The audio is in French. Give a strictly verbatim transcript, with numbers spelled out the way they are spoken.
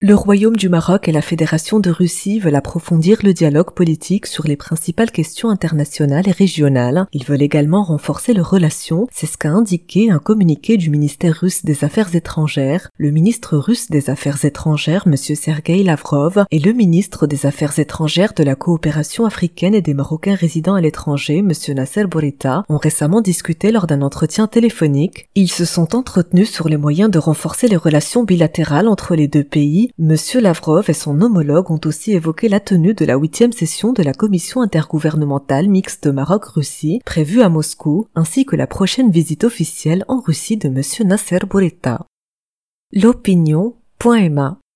Le Royaume du Maroc et la Fédération de Russie veulent approfondir le dialogue politique sur les principales questions internationales et régionales. Ils veulent également renforcer leurs relations, c'est ce qu'a indiqué un communiqué du ministère russe des Affaires étrangères. Le ministre russe des Affaires étrangères, M. Sergueï Lavrov, et le ministre des Affaires étrangères de la coopération africaine et des Marocains résidant à l'étranger, M. Nasser Bourita, ont récemment discuté lors d'un entretien téléphonique. Ils se sont entretenus sur les moyens de renforcer les relations bilatérales entre les deux pays. Monsieur Lavrov et son homologue ont aussi évoqué la tenue de la huitième session de la Commission intergouvernementale mixte Maroc-Russie, prévue à Moscou, ainsi que la prochaine visite officielle en Russie de Monsieur Nasser Bourita. L'opinion point m a